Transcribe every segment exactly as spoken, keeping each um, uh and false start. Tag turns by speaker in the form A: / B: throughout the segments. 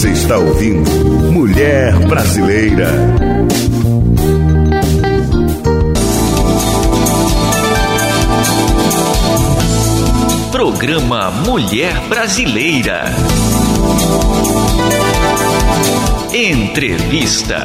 A: Você está ouvindo Mulher Brasileira.
B: Programa Mulher Brasileira. Entrevista.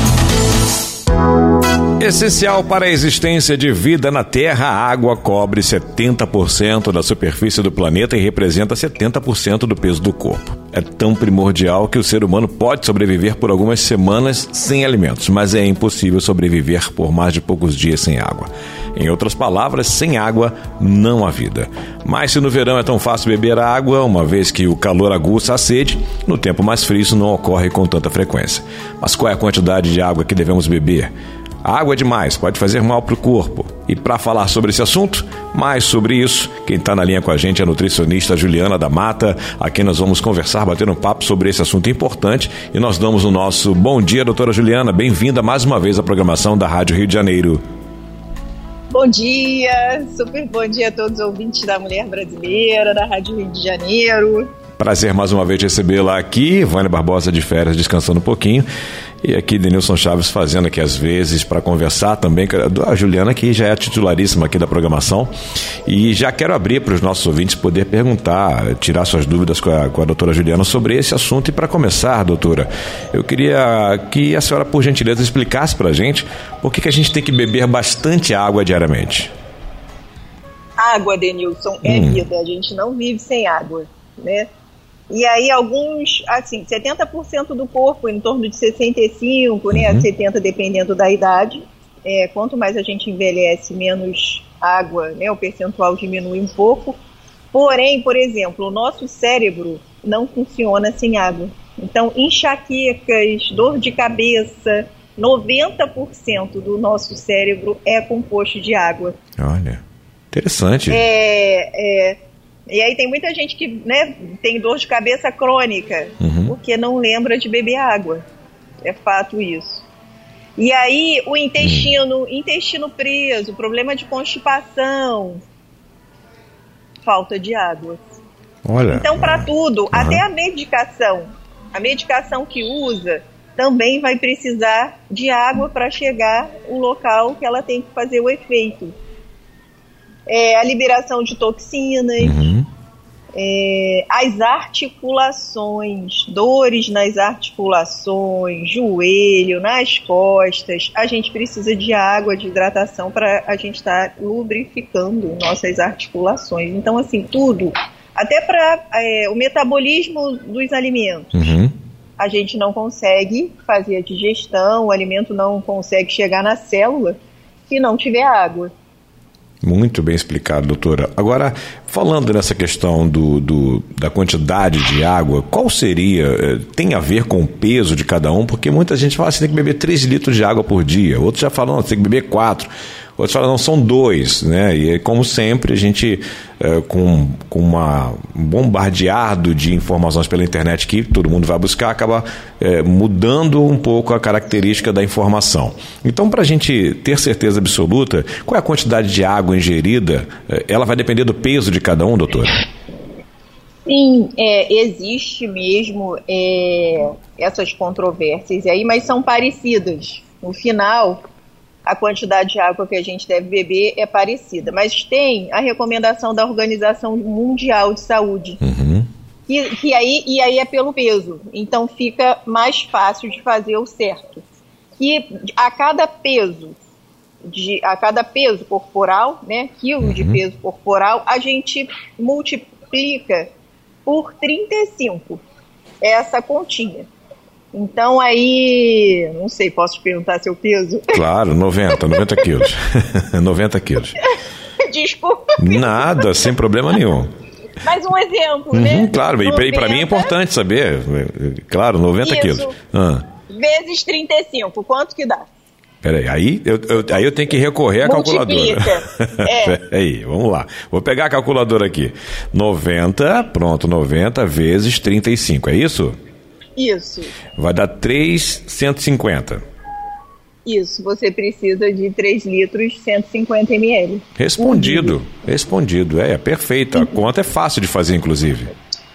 C: Essencial para a existência de vida na Terra, a água cobre setenta por cento da superfície do planeta e representa setenta por cento do peso do corpo. É tão primordial que o ser humano pode sobreviver por algumas semanas sem alimentos, mas é impossível sobreviver por mais de poucos dias sem água. Em outras palavras, sem água não há vida. Mas se no verão é tão fácil beber água, uma vez que o calor aguça a sede, no tempo mais frio isso não ocorre com tanta frequência. Mas qual é a quantidade de água que devemos beber? A água é demais, pode fazer mal para o corpo. E para falar sobre esse assunto, mais sobre isso, quem está na linha com a gente é a nutricionista Juliana da Mata, a quem nós vamos conversar, bater um papo sobre esse assunto importante. E nós damos o nosso bom dia, doutora Juliana. Bem-vinda mais uma vez à programação da Rádio Rio de Janeiro.
D: Bom dia, super bom dia a todos os ouvintes da Mulher Brasileira, da Rádio Rio de Janeiro.
C: Prazer mais uma vez recebê-la aqui, Vânia Barbosa de férias, descansando um pouquinho. E aqui Denilson Chaves fazendo aqui às vezes para conversar também. A Juliana que já é a titularíssima aqui da programação. E já quero abrir para os nossos ouvintes poder perguntar, tirar suas dúvidas com a, com a doutora Juliana sobre esse assunto. E para começar, doutora, eu queria que a senhora, por gentileza, explicasse para a gente por que, que a gente tem que beber bastante água diariamente.
D: Água, Denilson, é hum. vida. A gente não vive sem água, né? E aí alguns, assim, setenta por cento do corpo, em torno de sessenta e cinco por cento, né, uhum. setenta por cento dependendo da idade. É, quanto mais a gente envelhece, menos água, né, o percentual diminui um pouco. Porém, por exemplo, o nosso cérebro não funciona sem água. Então, enxaquecas, dor de cabeça, noventa por cento do nosso cérebro é composto de água.
C: Olha, interessante.
D: É... é E aí tem muita gente que, né, tem dor de cabeça crônica, uhum. porque não lembra de beber água. É fato isso. E aí o intestino, uhum. intestino preso, problema de constipação, falta de água.
C: Olha,
D: então, para
C: uhum.
D: tudo, até a medicação, a medicação que usa também vai precisar de água para chegar ao local que ela tem que fazer o efeito. É, a liberação de toxinas, uhum. é, as articulações, dores nas articulações, joelho, nas costas. A gente precisa de água, de hidratação para a gente estar tá lubrificando nossas articulações. Então, assim, tudo, até para é, o metabolismo dos alimentos. Uhum. A gente não consegue fazer a digestão, o alimento não consegue chegar na célula se não tiver água.
C: Muito bem explicado, doutora. Agora, falando nessa questão do, do, da quantidade de água, qual seria, tem a ver com o peso de cada um? Porque muita gente fala que você tem que beber três litros de água por dia, outros já falam que você tem que beber quatro, outros falam não, são dois, né? E como sempre, a gente, é, com, com uma, um bombardeado de informações pela internet que todo mundo vai buscar, acaba é, mudando um pouco a característica da informação. Então, para a gente ter certeza absoluta, qual é a quantidade de água ingerida? Ela vai depender do peso de cada um, doutora?
D: Sim, é, existe mesmo é, essas controvérsias aí, mas são parecidas. No final, a quantidade de água que a gente deve beber é parecida, mas tem a recomendação da Organização Mundial de Saúde, uhum. que, que aí, e aí é pelo peso, então fica mais fácil de fazer o certo, que a cada peso, de, a cada peso corporal, né, quilo uhum. de peso corporal, a gente multiplica por trinta e cinco, essa continha. Então aí, não sei, posso te perguntar seu peso?
C: Claro, noventa, noventa quilos. noventa quilos.
D: Desculpa.
C: Nada, sem problema nenhum.
D: Mas um exemplo,
C: uhum,
D: né?
C: Claro, noventa... e para mim é importante saber. Claro, noventa quilos. Ah.
D: Vezes trinta e cinco, quanto que dá?
C: Peraí, aí eu, eu, aí eu tenho que recorrer à
D: Multiplica.
C: calculadora.
D: É.
C: Aí, vamos lá. Vou pegar a calculadora aqui. noventa, pronto, noventa vezes trinta e cinco, é isso?
D: Isso.
C: Vai dar três mil cento e cinquenta.
D: Isso, você precisa de três litros, cento e cinquenta mililitros.
C: Respondido, respondido, é, é perfeito. A conta é fácil de fazer, inclusive.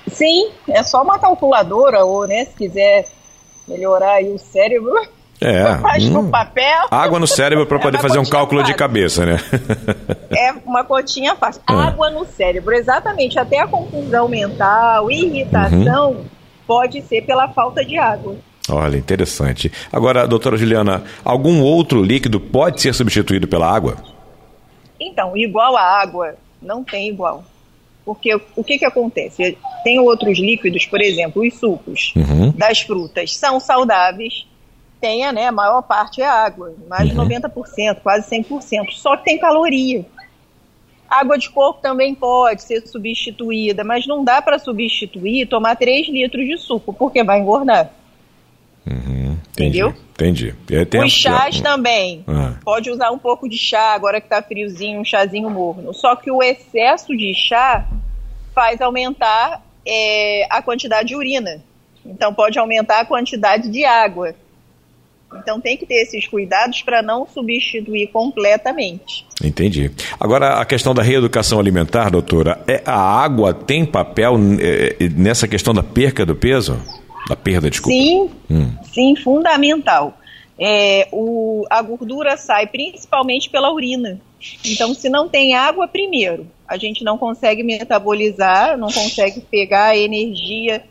D: Sim, é só uma calculadora, ou, né, se quiser melhorar aí o cérebro,
C: é,
D: faz
C: hum,
D: no papel.
C: Água no cérebro para poder é fazer um cálculo fácil. De cabeça, né?
D: É uma continha fácil. É. Água no cérebro, exatamente. Até a confusão mental, irritação, uhum. pode ser pela falta de água.
C: Olha, interessante. Agora, doutora Juliana, algum outro líquido pode ser substituído pela água?
D: Então, igual a água, não tem igual. Porque o que que acontece? Tem outros líquidos, por exemplo, os sucos uhum. das frutas são saudáveis, tem a, né, a maior parte é água, mais de uhum. noventa por cento, quase cem por cento, só que tem caloria. Água de coco também pode ser substituída, mas não dá para substituir tomar três litros de suco, porque vai engordar.
C: Uhum.
D: Entendeu?
C: Entendi.
D: Os chás também. Ah. Pode usar um pouco de chá, agora que tá friozinho, um chazinho morno. Só que o excesso de chá faz aumentar é, a quantidade de urina. Então pode aumentar a quantidade de água. Então tem que ter esses cuidados para não substituir completamente.
C: Entendi. Agora, a questão da reeducação alimentar, doutora, é, a água tem papel é, nessa questão da perca do peso? Da perda, desculpa.
D: Sim, hum. sim, fundamental. É, o, a gordura sai principalmente pela urina. Então, se não tem água, primeiro, a gente não consegue metabolizar, não consegue pegar a energia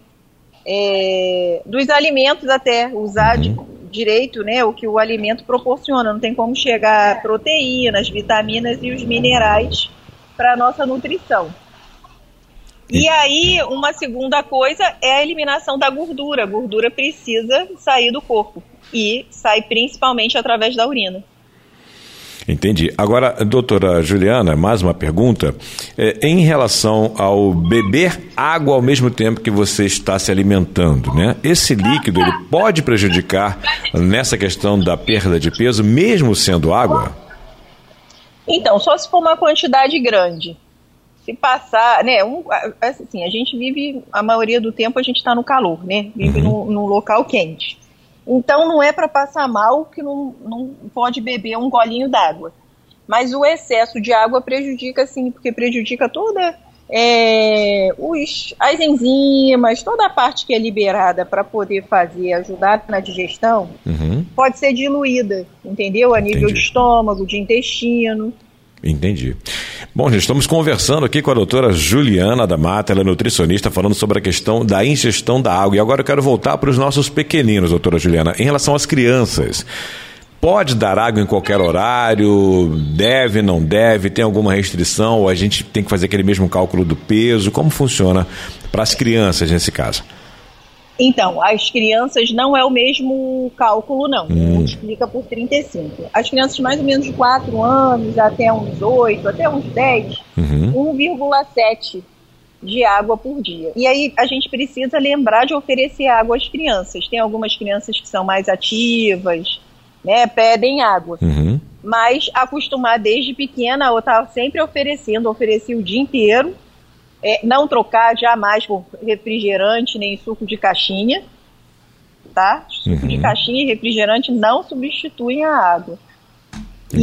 D: é, dos alimentos até, usar uhum. de, direito, né, o que o alimento proporciona. Não tem como chegar proteínas, vitaminas e os minerais para a nossa nutrição. E aí, uma segunda coisa é a eliminação da gordura. A gordura precisa sair do corpo e sai principalmente através da urina.
C: Entendi. Agora, doutora Juliana, mais uma pergunta. É, em relação ao beber água ao mesmo tempo que você está se alimentando, né? Esse líquido, ele pode prejudicar nessa questão da perda de peso, mesmo sendo água?
D: Então, só se for uma quantidade grande. Se passar, né, um, assim, a gente vive, a maioria do tempo a gente está no calor, né, vive uhum. num, num local quente. Então não é para passar mal que não, não pode beber um golinho d'água. Mas o excesso de água prejudica, sim, porque prejudica toda é, os, as enzimas, toda a parte que é liberada para poder fazer, ajudar na digestão, uhum. pode ser diluída, entendeu? A nível Entendi. De estômago, de intestino.
C: Entendi. Bom, gente, estamos conversando aqui com a doutora Juliana da Mata, ela é nutricionista, falando sobre a questão da ingestão da água. E agora eu quero voltar para os nossos pequeninos, doutora Juliana. Em relação às crianças, pode dar água em qualquer horário? Deve, não deve? Tem alguma restrição? Ou a gente tem que fazer aquele mesmo cálculo do peso? Como funciona para as crianças nesse caso?
D: Então, as crianças não é o mesmo cálculo, não. Hum. Multiplica por trinta e cinco. As crianças mais ou menos de quatro anos, até uns oito, até uns dez, uhum. um vírgula sete de água por dia. E aí a gente precisa lembrar de oferecer água às crianças. Tem algumas crianças que são mais ativas, né, pedem água. Uhum. Mas acostumar desde pequena, eu estava sempre oferecendo, ofereci o dia inteiro. É, não trocar jamais por refrigerante nem suco de caixinha, tá? Suco uhum. de caixinha e refrigerante não substituem a água. Uhum.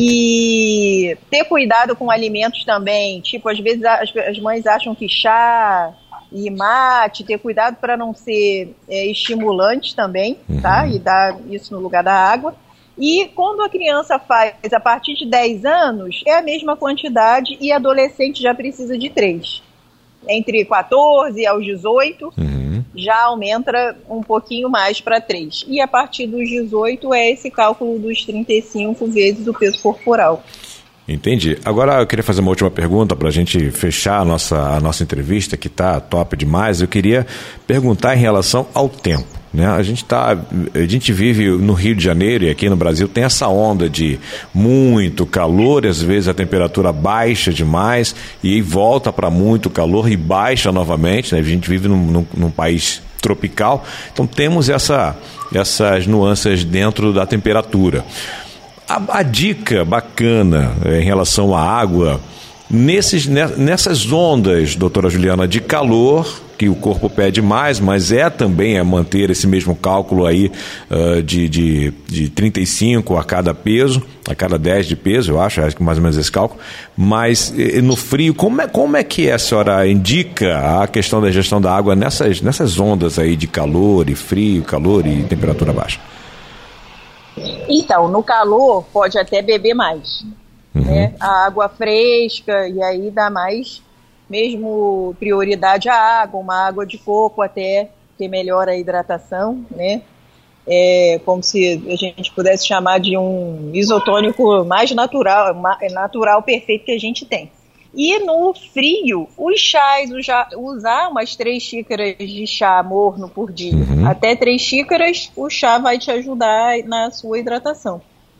D: E ter cuidado com alimentos também, tipo, às vezes as, as mães acham que chá e mate, ter cuidado para não ser é, estimulante também, uhum. tá? E dar isso no lugar da água. E quando a criança faz a partir de dez anos, é a mesma quantidade e adolescente já precisa de três. Entre quatorze aos dezoito, uhum. já aumenta um pouquinho mais para três. E a partir dos dezoito é esse cálculo dos trinta e cinco vezes o peso corporal.
C: Entendi. Agora eu queria fazer uma última pergunta para a gente fechar a nossa, a nossa entrevista, que está top demais. Eu queria perguntar em relação ao tempo. Né? A gente tá, a gente vive no Rio de Janeiro e aqui no Brasil tem essa onda de muito calor, e às vezes a temperatura baixa demais e volta para muito calor e baixa novamente, né? A gente vive num, num, num país tropical, então temos essa, essas nuances dentro da temperatura. A, a dica bacana é, em relação à água, nesses, nessas ondas, doutora Juliana, de calor que o corpo pede mais, mas é também é manter esse mesmo cálculo aí uh, de, de, de trinta e cinco a cada peso, a cada dez de peso, eu acho, acho que mais ou menos esse cálculo. Mas e, no frio, como é, como é que a senhora indica a questão da ingestão da água nessas, nessas ondas aí de calor e frio, calor e temperatura baixa?
D: Então, no calor pode até beber mais, uhum. né? A água fresca, e aí dá mais mesmo prioridade à água, uma água de coco até, que melhora a hidratação, né? É como se a gente pudesse chamar de um isotônico mais natural, natural perfeito que a gente tem. E no frio, os chás, usar umas três xícaras de chá morno por dia, uhum. até três xícaras, o chá vai te ajudar na sua hidratação.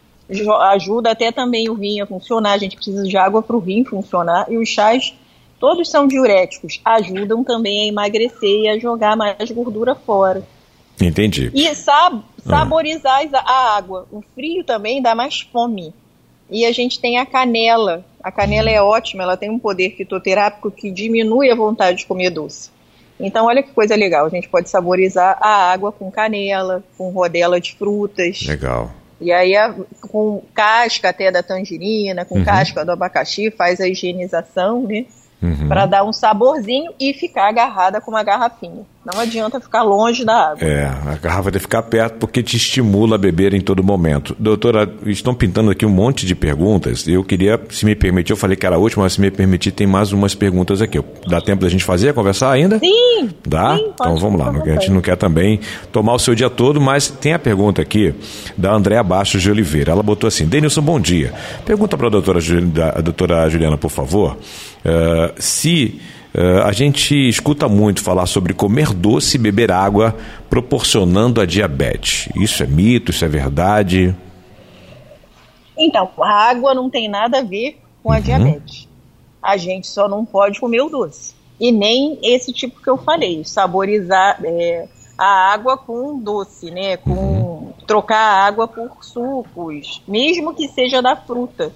D: Ajuda até também o rim a funcionar, a gente precisa de água para o rim funcionar, e os chás, todos são diuréticos, ajudam também a emagrecer e a jogar mais gordura fora.
C: Entendi.
D: E sab- saborizar uhum. a água. O frio também dá mais fome. E a gente tem a canela. A canela é ótima, ela tem um poder fitoterápico que diminui a vontade de comer doce. Então, olha que coisa legal, a gente pode saborizar a água com canela, com rodela de frutas.
C: Legal.
D: E aí, a, com casca até da tangerina, com uhum. casca do abacaxi, faz a higienização, né? Uhum. Para dar um saborzinho e ficar agarrada com uma garrafinha. Não adianta ficar longe da água.
C: É, a garrafa tem que ficar perto porque te estimula a beber em todo momento. Doutora, estão pintando aqui um monte de perguntas. Eu queria, se me permitir, eu falei que era a última, mas se me permitir, tem mais umas perguntas aqui. Dá tempo da gente fazer, conversar ainda?
D: Sim.
C: Dá?
D: Sim,
C: então vamos lá. A gente não quer também tomar o seu dia todo, mas tem a pergunta aqui da Andréa Bastos de Oliveira. Ela botou assim: Denilson, bom dia. Pergunta para a doutora, a doutora Juliana, por favor, uh, se... Uh, a gente escuta muito falar sobre comer doce e beber água proporcionando a diabetes. Isso é mito? Isso é verdade?
D: Então, a água não tem nada a ver com a uhum. diabetes. A gente só não pode comer o doce. E nem esse tipo que eu falei, saborizar é, a água com doce, né? Com, uhum. trocar a água por sucos, mesmo que seja da fruta.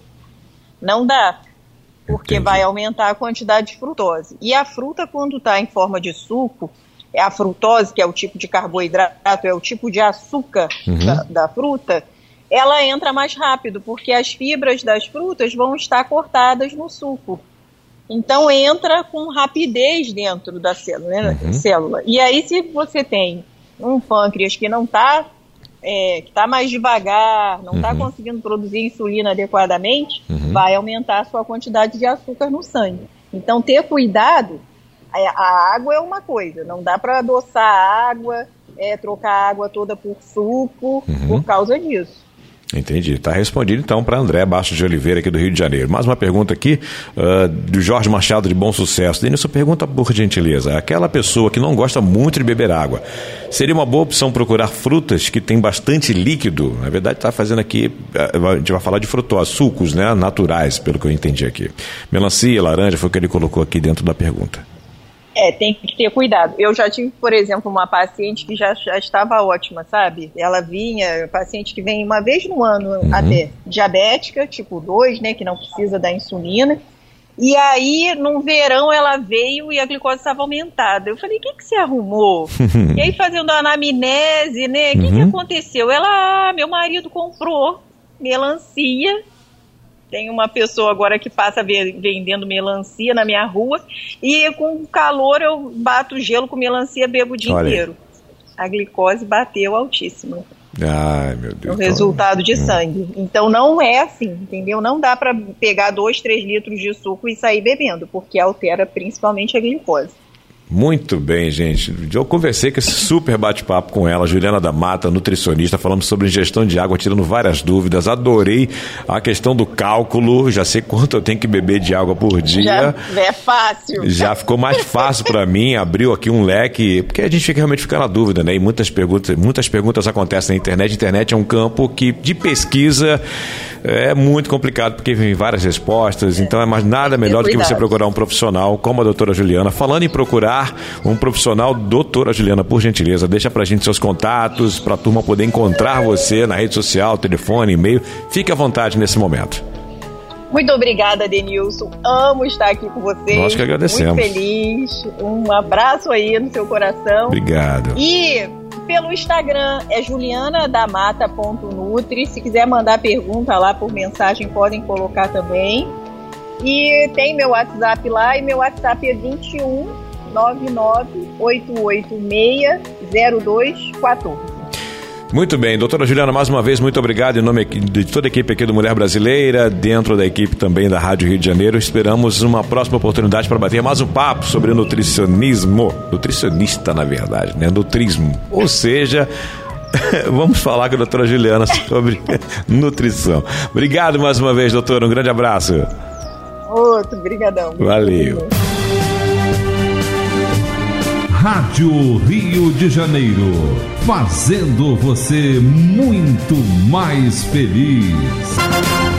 D: Não dá. Porque Entendi. Vai aumentar a quantidade de frutose. E a fruta, quando está em forma de suco, é a frutose, que é o tipo de carboidrato, é o tipo de açúcar uhum. da, da fruta, ela entra mais rápido, porque as fibras das frutas vão estar cortadas no suco. Então entra com rapidez dentro da célula, né? uhum. célula. E aí, se você tem um pâncreas que não está... É, que está mais devagar, não está uhum. conseguindo produzir insulina adequadamente, uhum. vai aumentar a sua quantidade de açúcar no sangue. Então, ter cuidado, a, a água é uma coisa, não dá para adoçar a água, é, trocar a água toda por suco, uhum. por causa disso.
C: Entendi. Está respondido então para André Bastos de Oliveira, aqui do Rio de Janeiro. Mais uma pergunta aqui uh, do Jorge Machado de Bom Sucesso. Denilson, pergunta por gentileza: aquela pessoa que não gosta muito de beber água, seria uma boa opção procurar frutas que têm bastante líquido? Na verdade, está fazendo aqui, a gente vai falar de frutose, sucos, né, naturais, pelo que eu entendi aqui. Melancia, laranja, foi o que ele colocou aqui dentro da pergunta.
D: É, tem que ter cuidado. Eu já tive, por exemplo, uma paciente que já, já estava ótima, sabe? Ela vinha, paciente que vem uma vez no ano uhum. até, diabética, tipo dois, né, que não precisa da insulina. E aí, no verão, ela veio e a glicose estava aumentada. Eu falei, o que, que você arrumou? E aí, fazendo a anamnese, né, o que, uhum. que aconteceu? Ela, ah, meu marido comprou melancia. Tem uma pessoa agora que passa vendendo melancia na minha rua e com calor eu bato gelo com melancia, bebo o dia Olha. inteiro. A glicose bateu altíssima.
C: Ai, meu Deus.
D: O resultado de hum. sangue. Então não é assim, entendeu? Não dá para pegar dois, três litros de suco e sair bebendo, porque altera principalmente a glicose.
C: Muito bem, gente. Eu conversei com esse super bate-papo com ela, Juliana da Mata, nutricionista, falamos sobre ingestão de água, tirando várias dúvidas. Adorei a questão do cálculo, já sei quanto eu tenho que beber de água por dia.
D: Já é fácil.
C: Já ficou mais fácil para mim, abriu aqui um leque, porque a gente fica, realmente fica na dúvida, né? E muitas perguntas, muitas perguntas acontecem na internet. A internet é um campo que, de pesquisa, é muito complicado, porque vem várias respostas, então é mais nada melhor do que você procurar um profissional como a doutora Juliana. Falando em procurar um profissional, doutora Juliana, por gentileza, deixa pra gente seus contatos, pra turma poder encontrar você na rede social, telefone, e-mail. Fique à vontade nesse momento.
D: Muito obrigada, Denilson. Amo estar aqui com vocês.
C: Nós que agradecemos.
D: Muito feliz. Um abraço aí no seu coração.
C: Obrigado.
D: E pelo Instagram é juliana da mata ponto nutri. Se quiser mandar pergunta lá por mensagem, podem colocar também. E tem meu WhatsApp lá, e meu WhatsApp é vinte e um, nove nove, oito oito seis, zero dois quatorze.
C: Muito bem, doutora Juliana, mais uma vez, muito obrigado em nome de toda a equipe aqui do Mulher Brasileira, dentro da equipe também da Rádio Rio de Janeiro. Esperamos uma próxima oportunidade para bater mais um papo sobre nutricionismo, nutricionista na verdade, né, nutrismo, ou seja, vamos falar com a doutora Juliana sobre nutrição. Obrigado mais uma vez, doutora, um grande abraço.
D: Outro, brigadão.
C: Valeu.
E: Rádio Rio de Janeiro, fazendo você muito mais feliz.